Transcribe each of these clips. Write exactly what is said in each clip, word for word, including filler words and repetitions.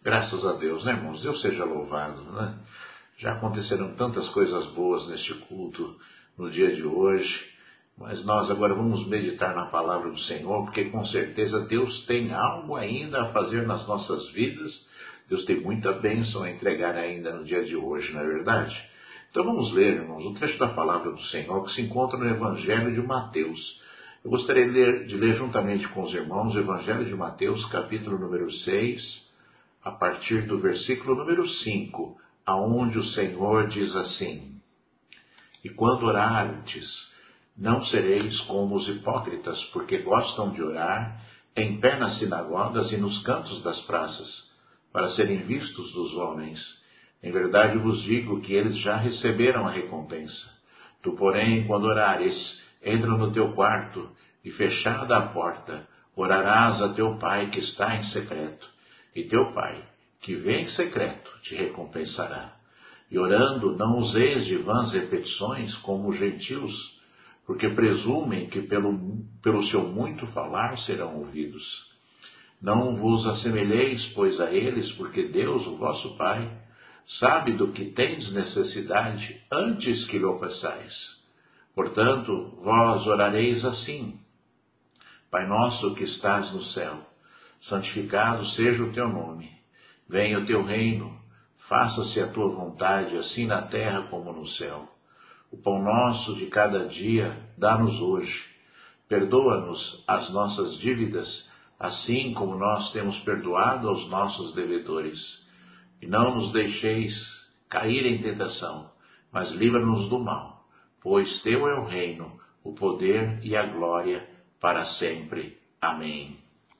Graças a Deus, né, irmãos? Deus seja louvado, né? Já aconteceram tantas coisas boas neste culto no dia de hoje, mas nós agora vamos meditar na palavra do Senhor, porque com certeza Deus tem algo ainda a fazer nas nossas vidas. Deus tem muita bênção a entregar ainda no dia de hoje, não é verdade? Então vamos ler, irmãos, o trecho da palavra do Senhor que se encontra no Evangelho de Mateus. Eu gostaria de ler, de ler juntamente com os irmãos o Evangelho de Mateus, capítulo número seis, a partir do versículo número cinco, aonde o Senhor diz assim: E quando orardes, não sereis como os hipócritas, porque gostam de orar em pé nas sinagogas e nos cantos das praças, para serem vistos dos homens. Em verdade vos digo que eles já receberam a recompensa. Tu, porém, quando orares, entra no teu quarto e, fechada a porta, orarás a teu Pai que está em secreto, e teu Pai, que vê em secreto, te recompensará. E orando, não useis de vãs repetições como os gentios, porque presumem que pelo, pelo seu muito falar serão ouvidos. Não vos assemelheis, pois, a eles, porque Deus, o vosso Pai, sabe do que tendes necessidade antes que lhe o peçais. Portanto, vós orareis assim: Pai nosso que estás no céu, santificado seja o teu nome. Venha o teu reino, faça-se a tua vontade, assim na terra como no céu. O pão nosso de cada dia dá-nos hoje. Perdoa-nos as nossas dívidas, assim como nós temos perdoado aos nossos devedores. E não nos deixeis cair em tentação, mas livra-nos do mal, pois teu é o reino, o poder e a glória para sempre. Amém.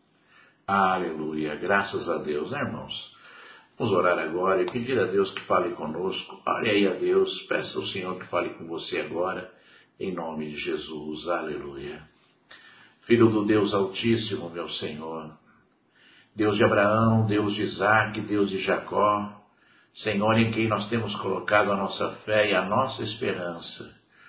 Aleluia. Graças a Deus, né, irmãos? Vamos orar agora e pedir a Deus que fale conosco. Ore aí a Deus, peça ao Senhor que fale com você agora, em nome de Jesus. Aleluia. Filho do Deus Altíssimo, meu Senhor, Deus de Abraão, Deus de Isaque, Deus de Jacó, Senhor em quem nós temos colocado a nossa fé e a nossa esperança.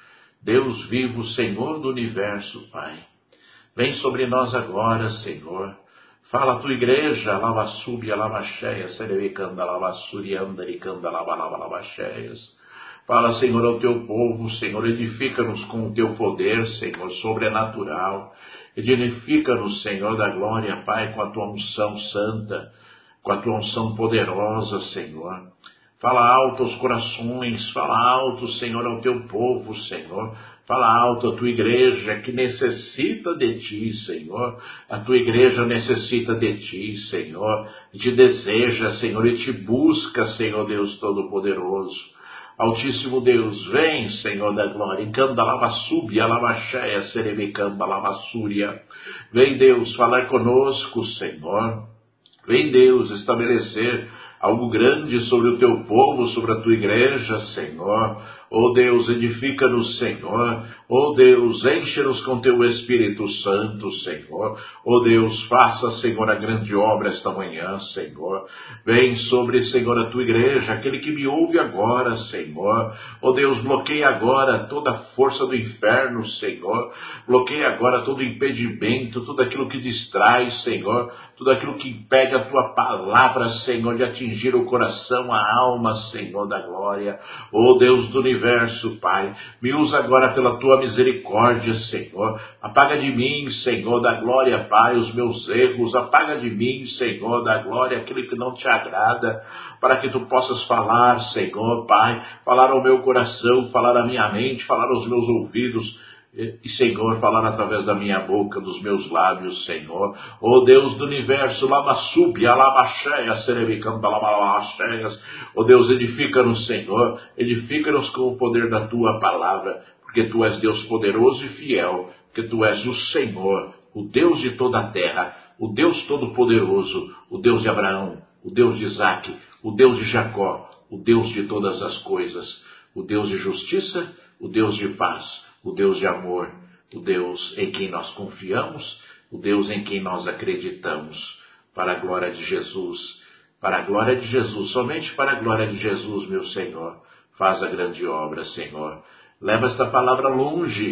Deus vivo, Senhor do universo, Pai. Vem sobre nós agora, Senhor. Fala a tua igreja, lava súbia, lava cheia, serebicanda, lava surianda, ricanda, lava, lava, lava cheias. Fala, Senhor, ao teu povo, Senhor, edifica-nos com o teu poder, Senhor, sobrenatural. Edifica-nos, Senhor da glória, Pai, com a tua unção santa, com a tua unção poderosa, Senhor. Fala alto aos corações, fala alto, Senhor, ao teu povo, Senhor. Fala alto a tua igreja que necessita de ti, Senhor. A tua igreja necessita de ti, Senhor. E te deseja, Senhor, e te busca, Senhor Deus Todo-Poderoso. Altíssimo Deus, vem, Senhor da glória. Canda lava súbia, lava cheia, serebicanda lava súria. Vem, Deus, falar conosco, Senhor. Vem, Deus, estabelecer algo grande sobre o teu povo, sobre a tua igreja, Senhor. Oh Deus, edifica-nos, Senhor. Oh Deus, enche-nos com teu Espírito Santo, Senhor. Oh Deus, faça, Senhor, a grande obra esta manhã, Senhor. Vem sobre, Senhor, a tua igreja, aquele que me ouve agora, Senhor. Oh Deus, bloqueia agora toda a força do inferno, Senhor. Bloqueia agora todo impedimento, tudo aquilo que distrai, Senhor. Tudo aquilo que impede a tua palavra, Senhor, de atingir o coração, a alma, Senhor da glória. Oh Deus do universo, Pai, me usa agora pela tua misericórdia, Senhor. Apaga de mim, Senhor da glória, Pai, os meus erros. Apaga de mim, Senhor da glória, aquilo que não te agrada, para que tu possas falar, Senhor, Pai, falar ao meu coração, falar à minha mente, falar aos meus ouvidos. E, Senhor, falar através da minha boca, dos meus lábios, Senhor. Oh Deus do universo, lava súbia, lava cheia, serebicanda, lava, lava cheias. Oh Deus, edifica-nos, Senhor. Edifica-nos com o poder da tua palavra, porque tu és Deus poderoso e fiel, porque tu és o Senhor, o Deus de toda a terra, o Deus todo-poderoso, o Deus de Abraão, o Deus de Isaque, o Deus de Jacó, o Deus de todas as coisas, o Deus de justiça, o Deus de paz, o Deus de amor, o Deus em quem nós confiamos, o Deus em quem nós acreditamos, para a glória de Jesus, para a glória de Jesus, somente para a glória de Jesus, meu Senhor. Faz a grande obra, Senhor. Leva esta palavra longe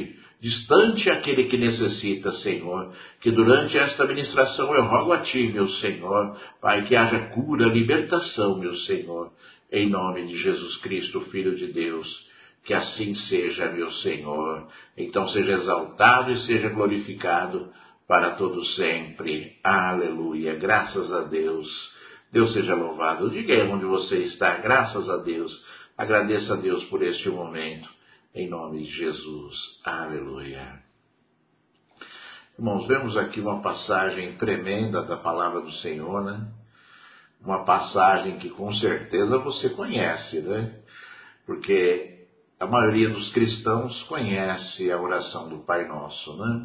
distante aquele que necessita, Senhor, que durante esta ministração eu rogo a Ti, meu Senhor, Pai, que haja cura, libertação, meu Senhor, em nome de Jesus Cristo, Filho de Deus, que assim seja, meu Senhor, então seja exaltado e seja glorificado para todo sempre, aleluia, graças a Deus, Deus seja louvado, diga aí onde você está, graças a Deus, agradeça a Deus por este momento, em nome de Jesus. Aleluia. Irmãos, vemos aqui uma passagem tremenda da palavra do Senhor, né? Uma passagem que com certeza você conhece, né? Porque a maioria dos cristãos conhece a oração do Pai Nosso, né?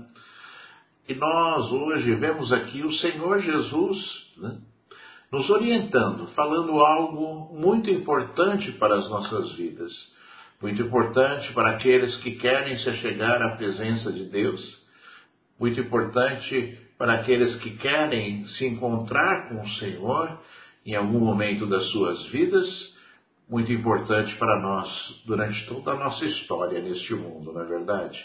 E nós hoje vemos aqui o Senhor Jesus, né? Nos orientando, falando algo muito importante para as nossas vidas. Muito importante para aqueles que querem se achegar à presença de Deus. Muito importante para aqueles que querem se encontrar com o Senhor em algum momento das suas vidas. Muito importante para nós durante toda a nossa história neste mundo, não é verdade?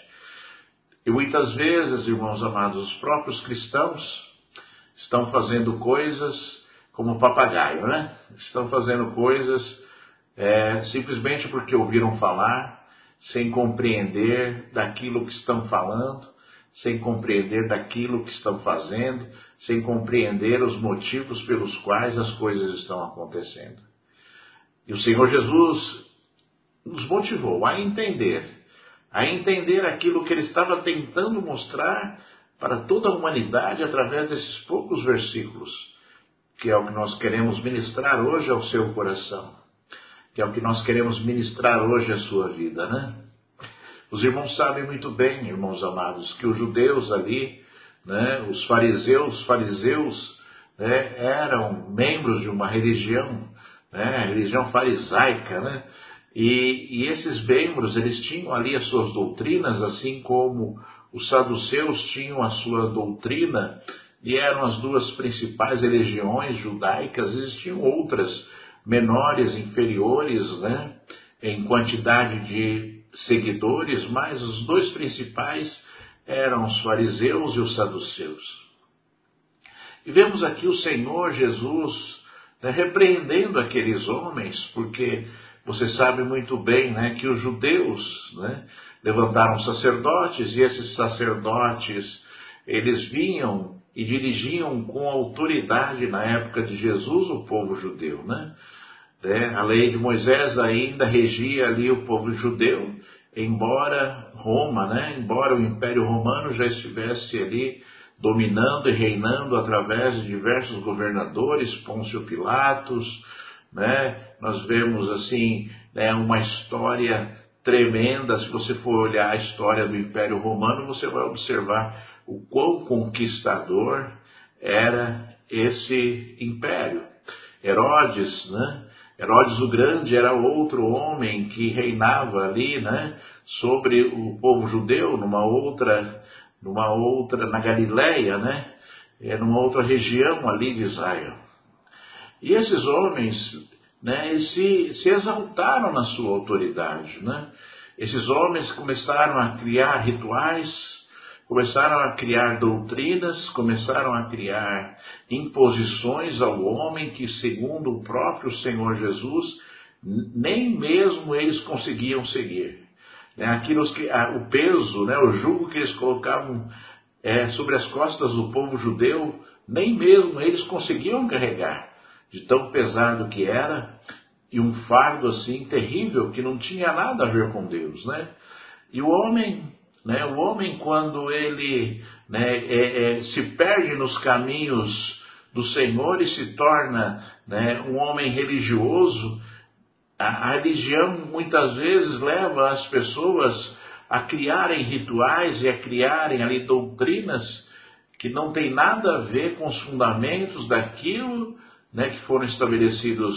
E muitas vezes, irmãos amados, os próprios cristãos estão fazendo coisas como papagaio, né? Estão fazendo coisas É, simplesmente porque ouviram falar, sem compreender daquilo que estão falando, sem compreender daquilo que estão fazendo, sem compreender os motivos pelos quais as coisas estão acontecendo. E o Senhor Jesus nos motivou a entender, a entender aquilo que Ele estava tentando mostrar para toda a humanidade através desses poucos versículos, que é o que nós queremos ministrar hoje ao seu coração. Que é o que nós queremos ministrar hoje à sua vida, né? Os irmãos sabem muito bem, irmãos amados, que os judeus ali, né, os fariseus, os fariseus né, eram membros de uma religião, né, religião farisaica, né? E, e esses membros, eles tinham ali as suas doutrinas, assim como os saduceus tinham a sua doutrina, e eram as duas principais religiões judaicas, existiam outras menores, inferiores, né, em quantidade de seguidores, mas os dois principais eram os fariseus e os saduceus. E vemos aqui o Senhor Jesus né, repreendendo aqueles homens, porque você sabe muito bem né, que os judeus né, levantaram sacerdotes, e esses sacerdotes, eles vinham e dirigiam com autoridade na época de Jesus o povo judeu, né? É, a lei de Moisés ainda regia ali o povo judeu, embora Roma, né? Embora o Império Romano já estivesse ali dominando e reinando através de diversos governadores, Pôncio Pilatos, né? Nós vemos assim né, uma história tremenda. Se você for olhar a história do Império Romano, você vai observar o quão conquistador era esse império. Herodes, né? Herodes o Grande era outro homem que reinava ali, né? Sobre o povo judeu, numa outra, numa outra, na Galileia, né? Numa outra região ali de Israel. E esses homens, né? Se, se exaltaram na sua autoridade, né? Esses homens começaram a criar rituais, começaram a criar doutrinas, começaram a criar imposições ao homem que, segundo o próprio Senhor Jesus, nem mesmo eles conseguiam seguir. Aquilo que, o peso, né, o jugo que eles colocavam é, sobre as costas do povo judeu, nem mesmo eles conseguiam carregar, de tão pesado que era, e um fardo assim terrível que não tinha nada a ver com Deus, né? E o homem... Né, o homem, quando ele né, é, é, se perde nos caminhos do Senhor e se torna né, um homem religioso, a, a religião muitas vezes leva as pessoas a criarem rituais e a criarem ali doutrinas que não tem nada a ver com os fundamentos daquilo né, que foram estabelecidos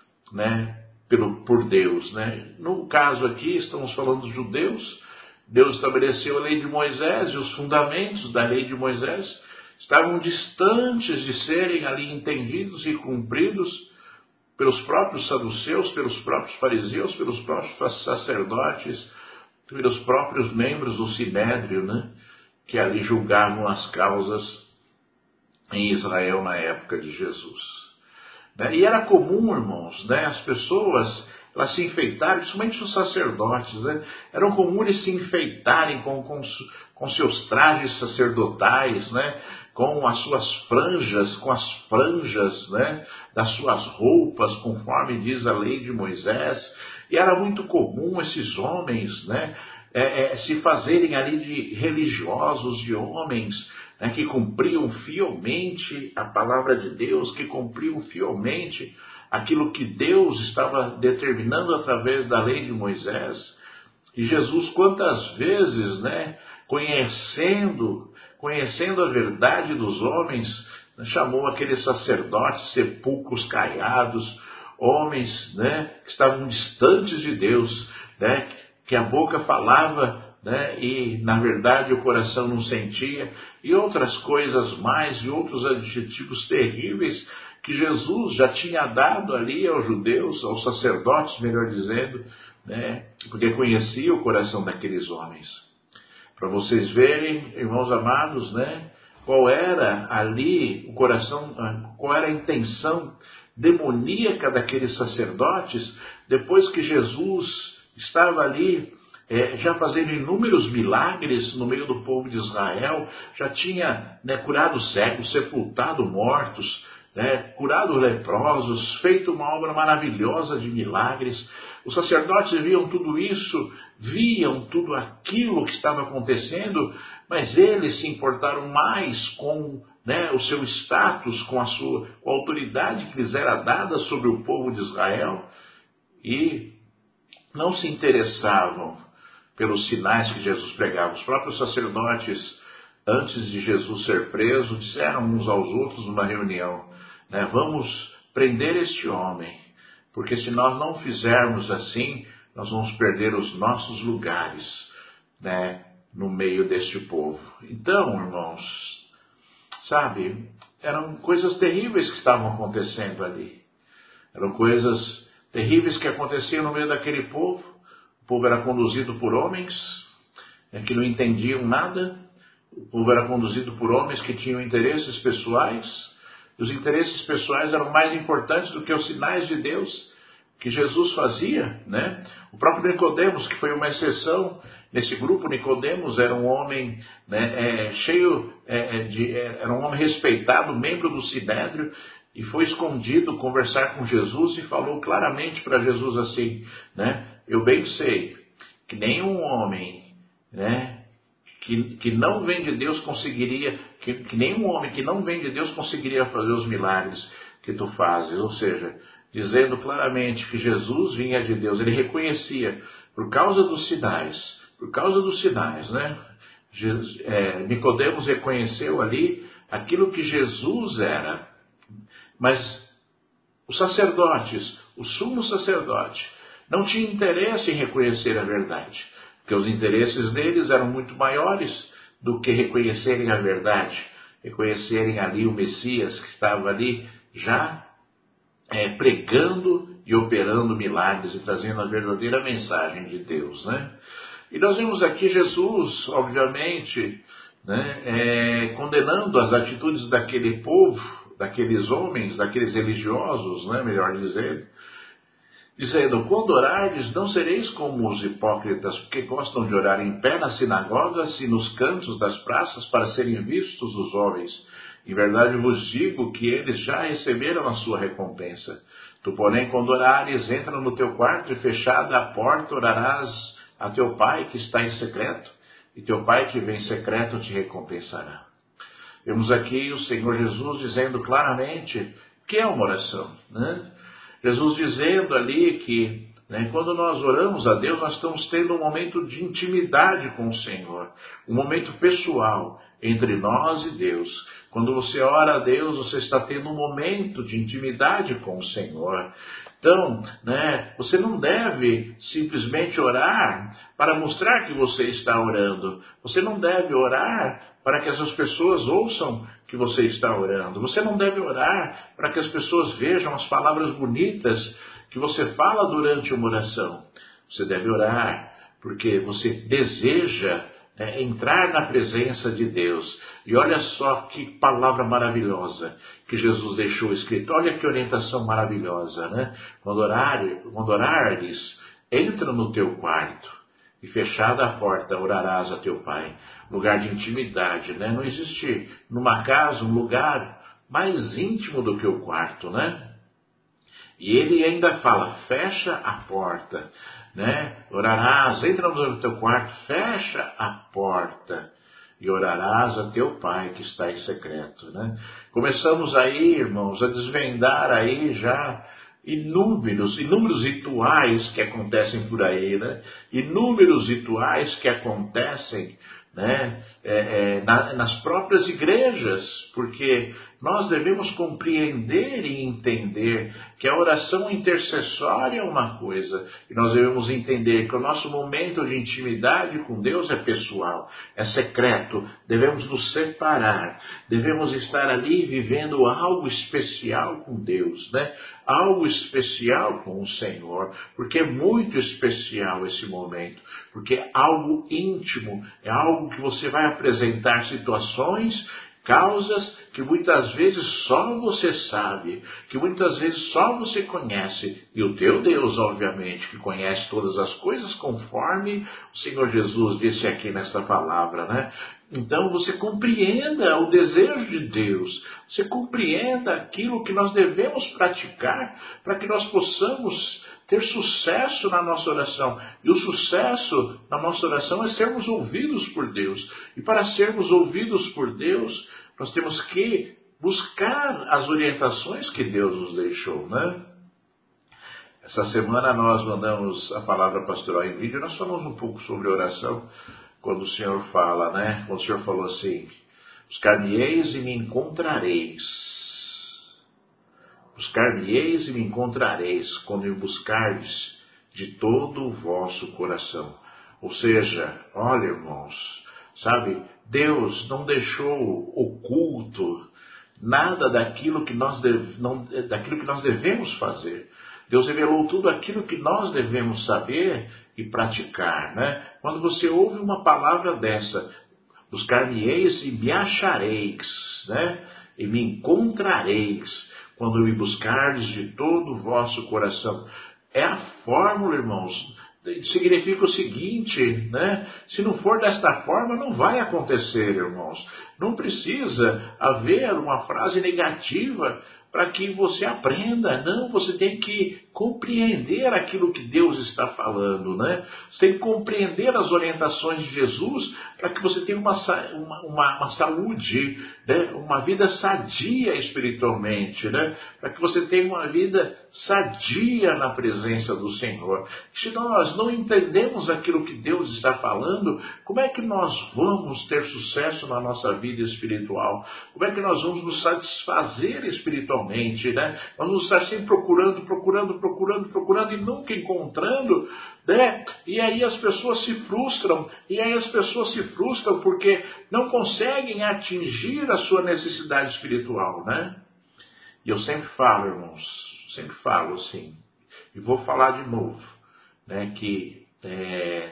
né, pelo, por Deus. Né. No caso aqui, estamos falando dos judeus. Deus estabeleceu a lei de Moisés e os fundamentos da lei de Moisés estavam distantes de serem ali entendidos e cumpridos pelos próprios saduceus, pelos próprios fariseus, pelos próprios sacerdotes pelos próprios membros do Sinédrio, né, que ali julgavam as causas em Israel na época de Jesus. Né? E era comum, irmãos, né, as pessoas elas se enfeitarem, principalmente os sacerdotes, né, eram comuns eles se enfeitarem com, com, com seus trajes sacerdotais, né, com as suas franjas, com as franjas, né, das suas roupas, conforme diz a lei de Moisés. E era muito comum esses homens, né, é, é, se fazerem ali de religiosos, de homens, né, que cumpriam fielmente a palavra de Deus, que cumpriam fielmente aquilo que Deus estava determinando através da lei de Moisés. E Jesus, quantas vezes, né, conhecendo, conhecendo a verdade dos homens, chamou aqueles sacerdotes sepulcros caiados, homens, né, que estavam distantes de Deus, né, que a boca falava, né, e na verdade o coração não sentia, e outras coisas mais, e outros adjetivos terríveis que Jesus já tinha dado ali aos judeus, aos sacerdotes, melhor dizendo, né, porque conhecia o coração daqueles homens. Para vocês verem, irmãos amados, né, qual era ali o coração, qual era a intenção demoníaca daqueles sacerdotes, depois que Jesus estava ali é, já fazendo inúmeros milagres no meio do povo de Israel, já tinha, né, curado cegos, sepultado mortos, né, curado leprosos, feito uma obra maravilhosa de milagres. Os sacerdotes viam tudo isso, viam tudo aquilo que estava acontecendo, mas eles se importaram mais com, né, o seu status, com a sua com a autoridade que lhes era dada sobre o povo de Israel, e não se interessavam pelos sinais que Jesus pregava. Os próprios sacerdotes, antes de Jesus ser preso, disseram uns aos outros numa reunião, né, vamos prender este homem, porque se nós não fizermos assim, nós vamos perder os nossos lugares, né, no meio deste povo. Então, irmãos, sabe, eram coisas terríveis que estavam acontecendo ali. Eram coisas terríveis que aconteciam no meio daquele povo. O povo era conduzido por homens, né, que não entendiam nada. O povo era conduzido por homens que tinham interesses pessoais. E os interesses pessoais eram mais importantes do que os sinais de Deus que Jesus fazia, né? O próprio Nicodemos, que foi uma exceção nesse grupo, Nicodemos era um homem, né, é, cheio é, de, é, era um homem respeitado, membro do Sinédrio, e foi escondido conversar com Jesus e falou claramente para Jesus assim, né? Eu bem sei que nenhum homem, né, que, que não vem de Deus conseguiria, que, que nenhum homem que não vem de Deus conseguiria fazer os milagres que tu fazes. Ou seja, dizendo claramente que Jesus vinha de Deus. Ele reconhecia, por causa dos sinais, por causa dos sinais, né? É, Nicodemos reconheceu ali aquilo que Jesus era. Mas os sacerdotes, o sumo sacerdote, não tinha interesse em reconhecer a verdade, porque os interesses deles eram muito maiores do que reconhecerem a verdade, reconhecerem ali o Messias que estava ali já É, pregando e operando milagres e trazendo a verdadeira mensagem de Deus, né? E nós vemos aqui Jesus, obviamente, né, é, condenando as atitudes daquele povo, daqueles homens, daqueles religiosos, né, melhor dizendo, dizendo, quando orardes, não sereis como os hipócritas, porque gostam de orar em pé nas sinagogas e nos cantos das praças para serem vistos dos homens. Em verdade vos digo que eles já receberam a sua recompensa. Tu, porém, quando orares, entra no teu quarto e fechada a porta, orarás a teu pai que está em secreto, e teu pai que vem em secreto te recompensará. Vemos aqui o Senhor Jesus dizendo claramente o que é uma oração, né? Jesus dizendo ali que, né, quando nós oramos a Deus, nós estamos tendo um momento de intimidade com o Senhor, um momento pessoal entre nós e Deus. Quando você ora a Deus, você está tendo um momento de intimidade com o Senhor. Então, né, você não deve simplesmente orar para mostrar que você está orando. Você não deve orar para que essas pessoas ouçam que você está orando. Você não deve orar para que as pessoas vejam as palavras bonitas que você fala durante uma oração. Você deve orar porque você deseja é, entrar na presença de Deus. E olha só que palavra maravilhosa que Jesus deixou escrito. Olha que orientação maravilhosa, né? Quando, orar, quando orares, entra no teu quarto e fechada a porta, orarás a teu Pai. Lugar de intimidade, né? Não existe numa casa um lugar mais íntimo do que o quarto, né? E ele ainda fala, fecha a porta, né? Orarás, entra no teu quarto, fecha a porta e orarás a teu Pai que está em secreto, né? Começamos aí, irmãos, a desvendar aí já inúmeros, inúmeros rituais que acontecem por aí, né? Inúmeros rituais que acontecem, né? É, é, na, nas próprias igrejas, porque nós devemos compreender e entender que a oração intercessória é uma coisa, e nós devemos entender que o nosso momento de intimidade com Deus é pessoal, é secreto, devemos nos separar, devemos estar ali vivendo algo especial com Deus, né? Algo especial com o Senhor, porque é muito especial esse momento, porque é algo íntimo, é algo que você vai apresentar situações, causas que muitas vezes só você sabe, que muitas vezes só você conhece, e o teu Deus, obviamente, que conhece todas as coisas conforme o Senhor Jesus disse aqui nesta palavra, né? Então você compreenda o desejo de Deus, você compreenda aquilo que nós devemos praticar para que nós possamos ter sucesso na nossa oração. E o sucesso na nossa oração é sermos ouvidos por Deus. E para sermos ouvidos por Deus, nós temos que buscar as orientações que Deus nos deixou, né? Essa semana nós mandamos a palavra pastoral em vídeo, nós falamos um pouco sobre oração, quando o Senhor fala, né? Quando o Senhor falou assim, buscar-me-eis e me encontrareis. Buscar-me-eis e me encontrareis, quando me buscardes de todo o vosso coração. Ou seja, olha, irmãos, sabe, Deus não deixou oculto nada daquilo que nós, deve, não, daquilo que nós devemos fazer. Deus revelou tudo aquilo que nós devemos saber e praticar, né? Quando você ouve uma palavra dessa, buscar-me-eis e me achareis, né? E me encontrareis, quando me buscardes de todo o vosso coração. É a fórmula, irmãos. Significa o seguinte, né? Se não for desta forma, não vai acontecer, irmãos. Não precisa haver uma frase negativa para que você aprenda. Não, você tem que compreender aquilo que Deus está falando, né? Você tem que compreender as orientações de Jesus para que você tenha uma, uma, uma, uma saúde, né? Uma vida sadia espiritualmente, né? Para que você tenha uma vida sadia na presença do Senhor. Se nós não entendemos aquilo que Deus está falando, como é que nós vamos ter sucesso na nossa vida espiritual? Como é que nós vamos nos satisfazer espiritualmente, né? Nós vamos estar sempre procurando, procurando, procurando, procurando e nunca encontrando, né? E aí as pessoas se frustram, e aí as pessoas se frustram porque não conseguem atingir a sua necessidade espiritual, né? E eu sempre falo, irmãos, sempre falo assim, e vou falar de novo, né, que é,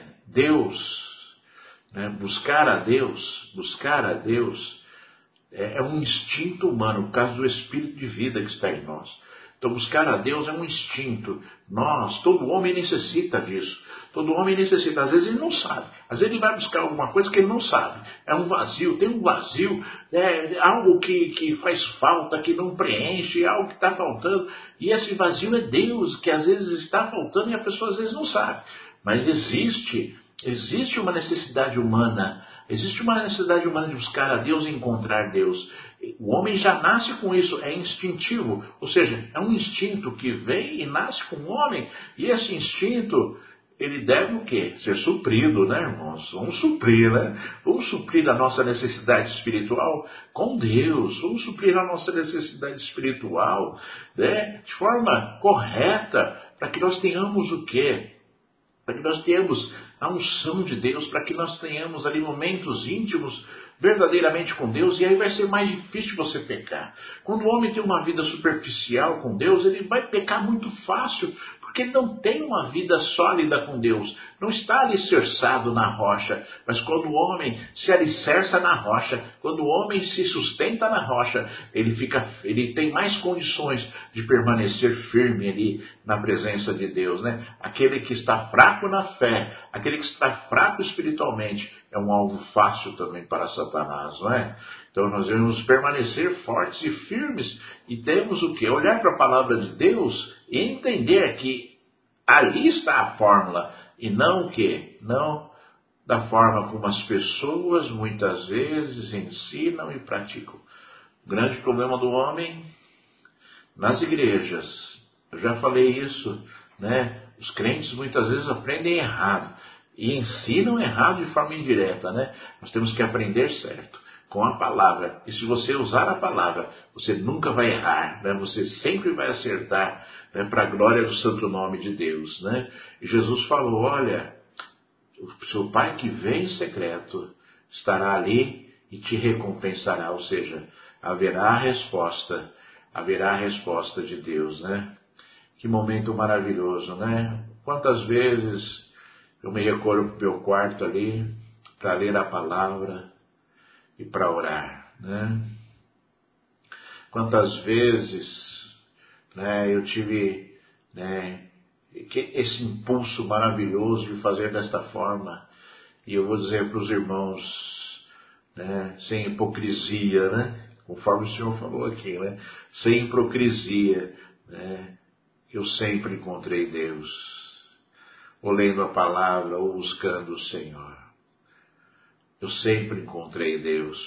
Deus, né, buscar a Deus, buscar a Deus é, é um instinto humano, por causa do espírito de vida que está em nós. Então buscar a Deus é um instinto. Nós, todo homem necessita disso. Todo homem necessita. Às vezes ele não sabe. Às vezes ele vai buscar alguma coisa que ele não sabe. É um vazio, tem um vazio, é algo que, que faz falta, que não preenche, é algo que está faltando. E esse vazio é Deus, que às vezes está faltando e a pessoa às vezes não sabe. Mas existe, existe uma necessidade humana. Existe uma necessidade humana de buscar a Deus e encontrar Deus. O homem já nasce com isso, é instintivo. Ou seja, é um instinto que vem e nasce com o homem. E esse instinto, ele deve o quê? Ser suprido, né, irmãos? Vamos suprir, né? Vamos suprir a nossa necessidade espiritual com Deus. Vamos suprir a nossa necessidade espiritual, né, de forma correta, para que nós tenhamos o quê? Para que nós tenhamos a unção de Deus, para que nós tenhamos ali momentos íntimos verdadeiramente com Deus, e aí vai ser mais difícil você pecar. Quando o homem tem uma vida superficial com Deus, ele vai pecar muito fácil, Porque ele não tem uma vida sólida com Deus, não está alicerçado na rocha. Mas quando o homem se alicerça na rocha, quando o homem se sustenta na rocha, ele, fica, ele tem mais condições de permanecer firme ali na presença de Deus, né? Aquele que está fraco na fé, aquele que está fraco espiritualmente, é um alvo fácil também para Satanás, não é? Então nós devemos permanecer fortes e firmes e temos o quê? Olhar para a palavra de Deus e entender que ali está a fórmula e não o quê? Não da forma como as pessoas muitas vezes ensinam e praticam. O grande problema do homem nas igrejas, eu já falei isso, né? Os crentes muitas vezes aprendem errado e ensinam errado de forma indireta, né? Nós temos que aprender certo, com a palavra. E se você usar a palavra, você nunca vai errar, né? Você sempre vai acertar, né? Para a glória do santo nome de Deus, né? E Jesus falou, olha, o seu Pai que vem em secreto estará ali e te recompensará. Ou seja, haverá a resposta, haverá a resposta de Deus, né? Que momento maravilhoso, né? Quantas vezes eu me recolho para o meu quarto ali para ler a palavra e para orar, né? Quantas vezes, né, eu tive, né, esse impulso maravilhoso de fazer desta forma, e eu vou dizer para os irmãos, né, sem hipocrisia, né, conforme o Senhor falou aqui, né, sem hipocrisia, né, eu sempre encontrei Deus, ou lendo a palavra, ou buscando o Senhor. Eu sempre encontrei Deus,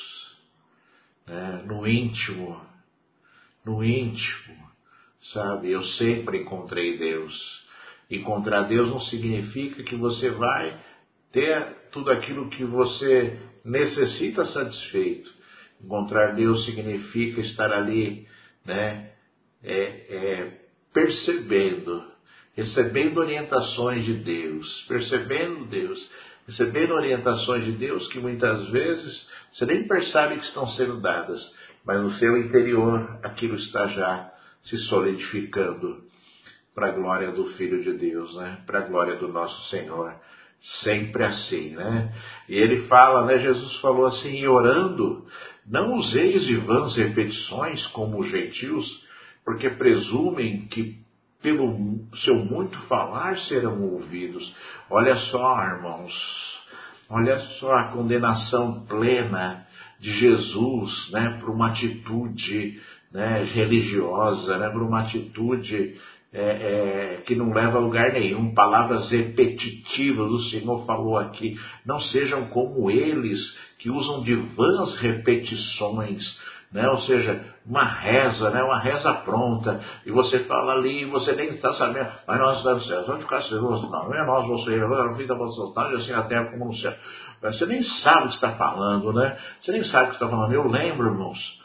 né, no íntimo, no íntimo, sabe? Eu sempre encontrei Deus. Encontrar Deus não significa que você vai ter tudo aquilo que você necessita satisfeito. Encontrar Deus significa estar ali, né, é, é, percebendo, recebendo orientações de Deus, percebendo Deus, recebendo orientações de Deus que muitas vezes você nem percebe que estão sendo dadas, mas no seu interior aquilo está já se solidificando para a glória do Filho de Deus, né? Para a glória do nosso Senhor, sempre assim, né? E ele fala, né? Jesus falou assim, e orando, não useis de vãs repetições como os gentios, porque presumem que pelo seu muito falar serão ouvidos. Olha só, irmãos, olha só a condenação plena de Jesus, né, por uma atitude, né, religiosa, né, por uma atitude é, é, que não leva a lugar nenhum. Palavras repetitivas, o Senhor falou aqui, não sejam como eles que usam de vãs repetições, né? Ou seja, uma reza, né? Uma reza pronta, e você fala ali, e você nem está sabendo, mas nós estamos certos, vamos ficar seguros, não, não é nós, você, agora fica vontade, assim na terra como no céu. Você nem sabe o que está falando, né? Você nem sabe o que está falando. Eu lembro, irmãos,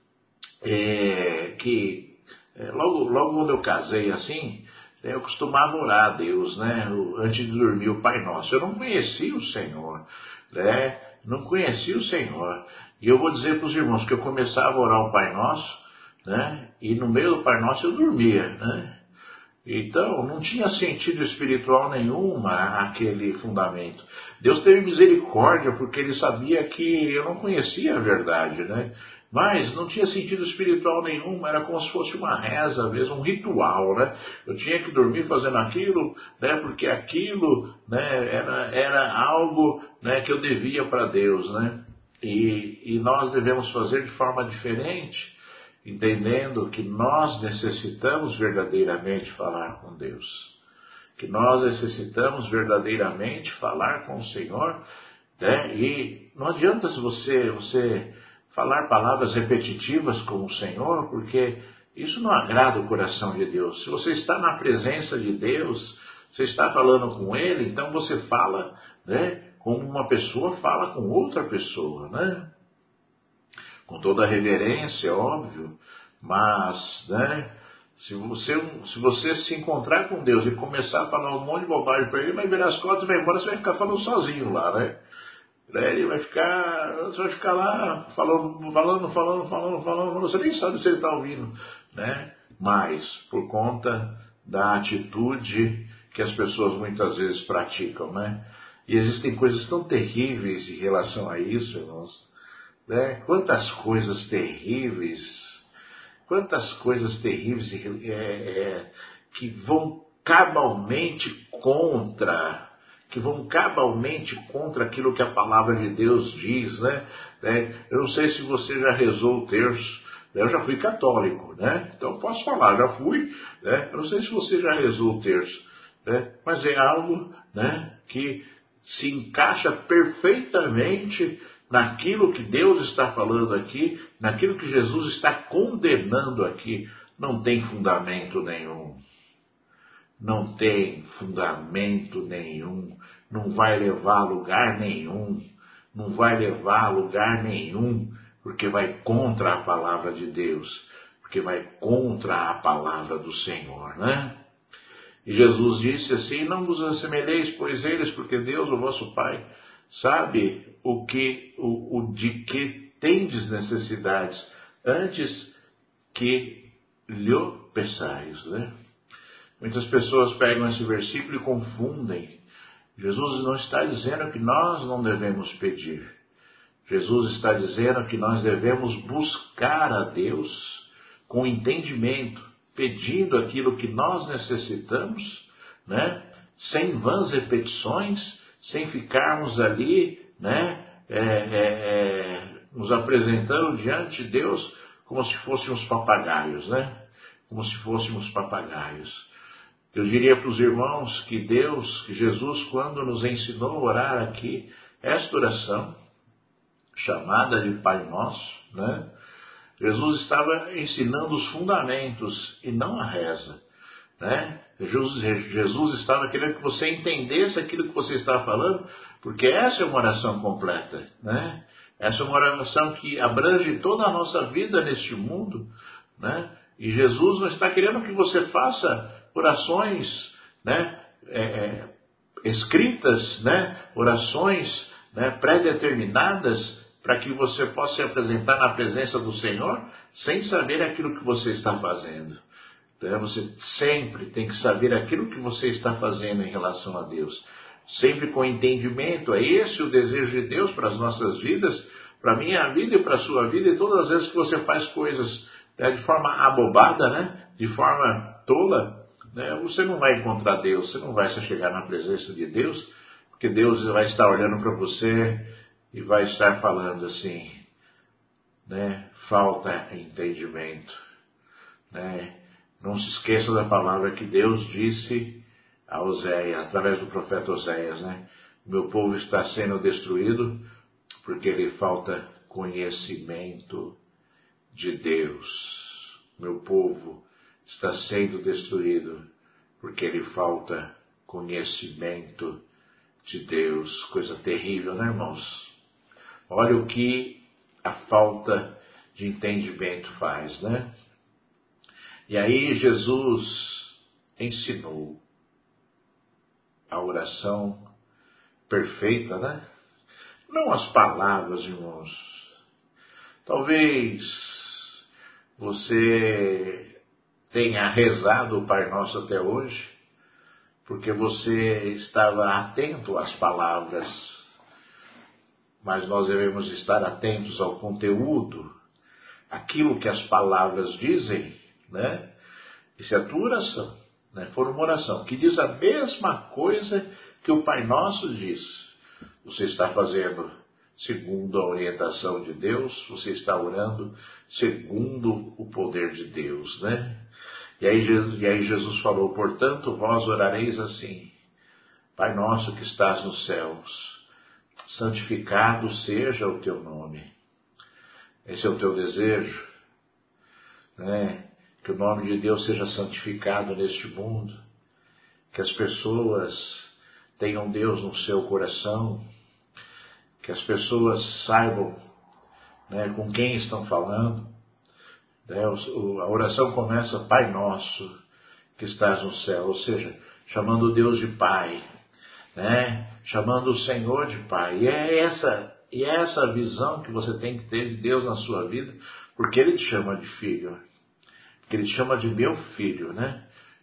é, que é, logo, logo quando eu casei assim, eu costumava orar a Deus, né? Antes de dormir, o Pai Nosso. Eu não conhecia o Senhor, né? Não conhecia o Senhor. E eu vou dizer para os irmãos que eu começava a orar o Pai Nosso, né? E no meio do Pai Nosso eu dormia, né? Então, não tinha sentido espiritual nenhum aquele fundamento. Deus teve misericórdia porque Ele sabia que eu não conhecia a verdade, né? Mas não tinha sentido espiritual nenhum, era como se fosse uma reza mesmo, um ritual, né? Eu tinha que dormir fazendo aquilo, né? Porque aquilo, né, era, era algo, né, que eu devia para Deus, né? E, e nós devemos fazer de forma diferente, entendendo que nós necessitamos verdadeiramente falar com Deus, que nós necessitamos verdadeiramente falar com o Senhor, né? E não adianta se você, você falar palavras repetitivas com o Senhor, porque isso não agrada o coração de Deus. Se você está na presença de Deus, você está falando com Ele, então você fala, né, como uma pessoa fala com outra pessoa, né? Com toda a reverência, óbvio, mas, né, se você, se você se encontrar com Deus e começar a falar um monte de bobagem para Ele, vai virar as costas e vai embora, você vai ficar falando sozinho lá, né? Ele vai ficar, você vai ficar lá falando, falando, falando, falando, falando, você nem sabe se ele está ouvindo, né? Mas, por conta, da atitude que as pessoas muitas vezes praticam, né? E existem coisas tão terríveis em relação a isso, irmãos, né? Quantas coisas terríveis, quantas coisas terríveis é, é, que vão cabalmente contra, que vão cabalmente contra aquilo que a palavra de Deus diz, né? Eu não sei se você já rezou o terço. Eu já fui católico, né? Então posso falar, já fui, né? Eu não sei se você já rezou o terço, né? Mas é algo, né, que se encaixa perfeitamente naquilo que Deus está falando aqui, naquilo que Jesus está condenando aqui. Não tem fundamento nenhum. Não tem fundamento nenhum. Não vai levar a lugar nenhum. Não vai levar a lugar nenhum. Porque vai contra a palavra de Deus, porque vai contra a palavra do Senhor, né? E Jesus disse assim: não vos assemelheis, pois eles, porque Deus, o vosso Pai, sabe o que, o, o de que tendes necessidades, antes que lhe peçais, né? Muitas pessoas pegam esse versículo e confundem. Jesus não está dizendo que nós não devemos pedir. Jesus está dizendo que nós devemos buscar a Deus com entendimento, pedindo aquilo que nós necessitamos, né? Sem vãs repetições, sem ficarmos ali, né? É, é, é, nos apresentando diante de Deus como se fôssemos papagaios, né? Como se fôssemos papagaios. Eu diria para os irmãos que Deus, que Jesus, quando nos ensinou a orar aqui, esta oração, chamada de Pai Nosso, né? Jesus estava ensinando os fundamentos e não a reza, né? Jesus, Jesus estava querendo que você entendesse aquilo que você estava falando, porque essa é uma oração completa, né? Essa é uma oração que abrange toda a nossa vida neste mundo, né? E Jesus não está querendo que você faça orações, né? É, é, escritas, né? Orações, né, pré-determinadas, para que você possa se apresentar na presença do Senhor sem saber aquilo que você está fazendo. Então, você sempre tem que saber aquilo que você está fazendo em relação a Deus. Sempre com entendimento. É esse o desejo de Deus para as nossas vidas, para a minha vida e para a sua vida. E todas as vezes que você faz coisas, né, de forma abobada, né, de forma tola, né, você não vai encontrar Deus. Você não vai se chegar na presença de Deus, porque Deus vai estar olhando para você e vai estar falando assim, né? Falta entendimento, né? Não se esqueça da palavra que Deus disse a Oséias, através do profeta Oséias, né? Meu povo está sendo destruído porque lhe falta conhecimento de Deus. Meu povo está sendo destruído porque lhe falta conhecimento de Deus. Coisa terrível, né, irmãos? Olha o que a falta de entendimento faz, né? E aí Jesus ensinou a oração perfeita, né? Não as palavras, irmãos. Talvez você tenha rezado o Pai Nosso até hoje, porque você estava atento às palavras. Mas nós devemos estar atentos ao conteúdo, aquilo que as palavras dizem, né? E se a tua oração, né, for uma oração que diz a mesma coisa que o Pai Nosso diz, você está fazendo segundo a orientação de Deus, você está orando segundo o poder de Deus, né? E aí, Jesus, e aí Jesus falou: portanto, vós orareis assim: Pai Nosso que estás nos céus, santificado seja o teu nome. Esse é o teu desejo, né? Que o nome de Deus seja santificado neste mundo, que as pessoas tenham Deus no seu coração, que as pessoas saibam, né, com quem estão falando. Né? A oração começa: Pai Nosso que estás no céu, ou seja, chamando Deus de Pai, né? Chamando o Senhor de Pai. E é essa, e é essa visão que você tem que ter de Deus na sua vida, porque Ele te chama de filho, porque Ele te chama de meu filho, né?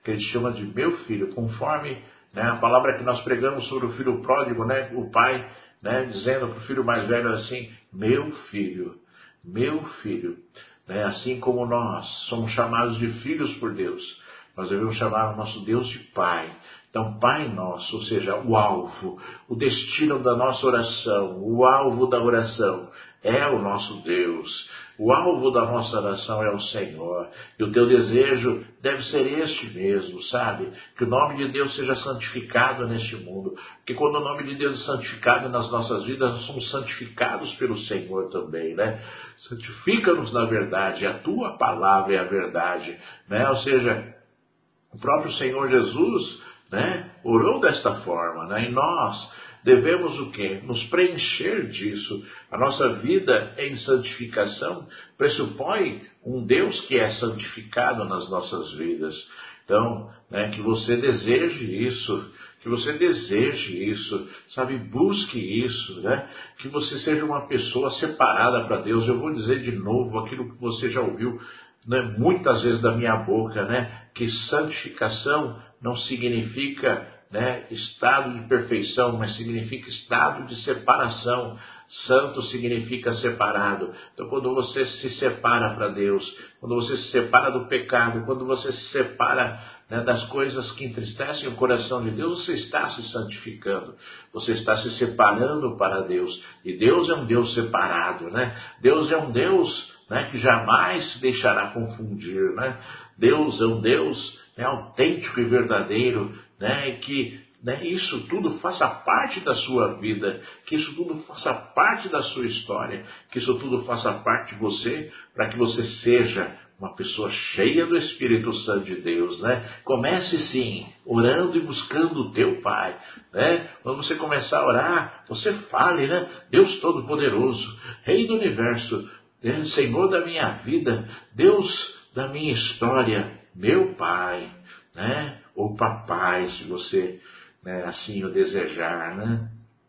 que ele chama de meu filho, conforme, né, a palavra que nós pregamos sobre o filho pródigo, né, o pai, né, dizendo para o filho mais velho assim, meu filho, meu filho, né, assim como nós somos chamados de filhos por Deus, nós devemos chamar o nosso Deus de Pai. Então, Pai nosso, ou seja, o alvo, o destino da nossa oração, o alvo da oração é o nosso Deus. O alvo da nossa oração é o Senhor. E o teu desejo deve ser este mesmo, sabe? Que o nome de Deus seja santificado neste mundo. Porque quando o nome de Deus é santificado nas nossas vidas, nós somos santificados pelo Senhor também, né? Santifica-nos na verdade. A tua palavra é a verdade, né? Ou seja, o próprio Senhor Jesus, né, orou desta forma, né? E nós devemos o quê? Nos preencher disso. A nossa vida em santificação pressupõe um Deus que é santificado nas nossas vidas. Então, né, que você deseje isso, que você deseje isso, sabe, busque isso, né? Que você seja uma pessoa separada para Deus. Eu vou dizer de novo aquilo que você já ouviu, né, muitas vezes da minha boca, né? Que santificação não significa, né, estado de perfeição, mas significa estado de separação. Santo significa separado. Então, quando você se separa para Deus, quando você se separa do pecado, quando você se separa, né, das coisas que entristecem o coração de Deus, você está se santificando. Você está se separando para Deus. E Deus é um Deus separado, né? Deus é um Deus, né, que jamais se deixará confundir, né? Deus é um Deus, né, autêntico e verdadeiro, né, e que, né, isso tudo faça parte da sua vida, que isso tudo faça parte da sua história, que isso tudo faça parte de você, para que você seja uma pessoa cheia do Espírito Santo de Deus, né? Comece sim, orando e buscando o teu Pai, né? Quando você começar a orar, você fale, né? Deus Todo-Poderoso, Rei do Universo, né? Senhor da minha vida, Deus da minha história, meu Pai, né? Ou Papai, se você, né, assim o desejar, né?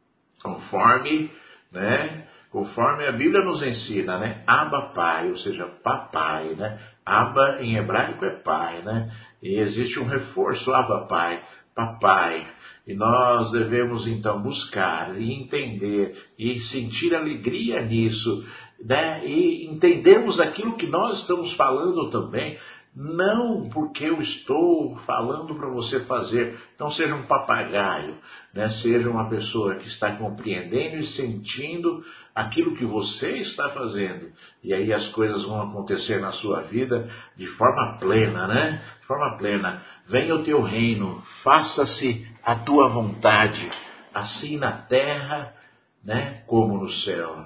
Conforme, né? Conforme a Bíblia nos ensina, né? Abba Pai, ou seja, Papai, né? Abba em hebraico é Pai, né? E existe um reforço, Abba Pai, Papai. E nós devemos então buscar e entender e sentir alegria nisso, né? E entendermos aquilo que nós estamos falando também. Não porque eu estou falando para você fazer, não seja um papagaio, né? Seja uma pessoa que está compreendendo e sentindo aquilo que você está fazendo. E aí as coisas vão acontecer na sua vida de forma plena, né? De forma plena. Venha o teu reino, faça-se a tua vontade, assim na terra, né, como no céu.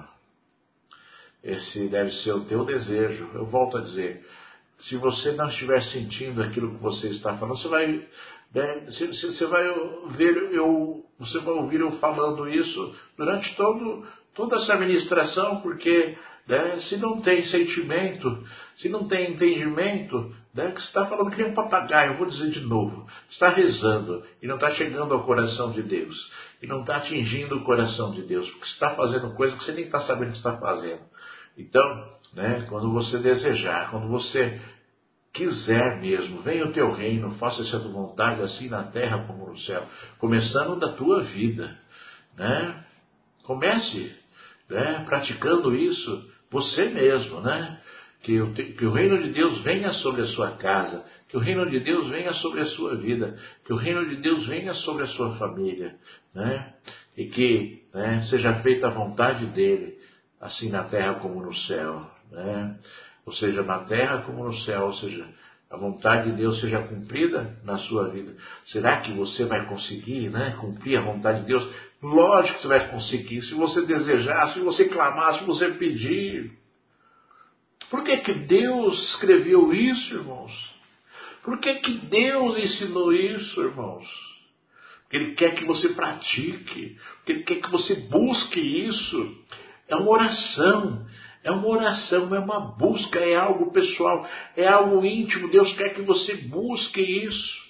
Esse deve ser o teu desejo. Eu volto a dizer, se você não estiver sentindo aquilo que você está falando, você vai, né, você, você vai ver eu, você vai ouvir eu falando isso durante todo, toda essa ministração, porque, né, se não tem sentimento, se não tem entendimento, né, que você está falando que nem um papagaio, eu vou dizer de novo, está rezando e não está chegando ao coração de Deus, e não está atingindo o coração de Deus, porque você está fazendo coisa que você nem está sabendo que está fazendo. Então, né, quando você desejar, quando você quiser mesmo, venha o teu reino, faça-se a tua vontade, assim na terra como no céu, começando da tua vida, né? Comece, né, praticando isso, você mesmo, né? Que o, que o reino de Deus venha sobre a sua casa, que o reino de Deus venha sobre a sua vida, que o reino de Deus venha sobre a sua família, né? E que, né, seja feita a vontade dele, assim na terra como no céu, né? Ou seja, na terra como no céu, ou seja, a vontade de Deus seja cumprida na sua vida. Será que você vai conseguir, né, cumprir a vontade de Deus? Lógico que você vai conseguir, se você desejar, se você clamar, se você pedir. Por que que Deus escreveu isso, irmãos? Por que que Deus ensinou isso, irmãos? Porque Ele quer que você pratique, porque Ele quer que você busque isso. É uma oração, é uma oração, é uma busca, é algo pessoal, é algo íntimo. Deus quer que você busque isso.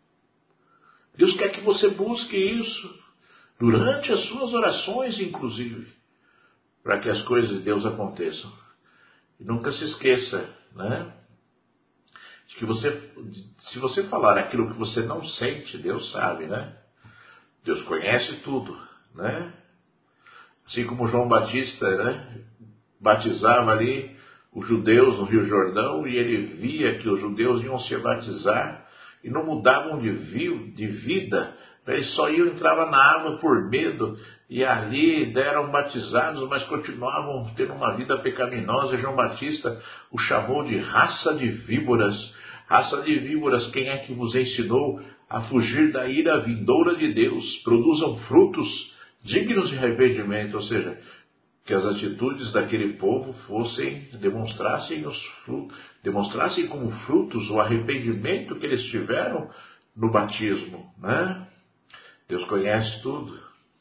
Deus quer que você busque isso, durante as suas orações, inclusive, para que as coisas de Deus aconteçam. E nunca se esqueça, né, De que você, se você falar aquilo que você não sente, Deus sabe, né? Deus conhece tudo, né? Assim como João Batista, né, batizava ali os judeus no Rio Jordão e ele via que os judeus iam se batizar e não mudavam de, vi, de vida, eles só iam, entravam na água por medo e ali eram batizados, mas continuavam tendo uma vida pecaminosa. E João Batista o chamou de raça de víboras. Raça de víboras, quem é que vos ensinou a fugir da ira vindoura de Deus? Produzam frutos dignos de arrependimento, ou seja, que as atitudes daquele povo fossem, demonstrassem, os frutos, demonstrassem como frutos o arrependimento que eles tiveram no batismo, né? Deus conhece tudo.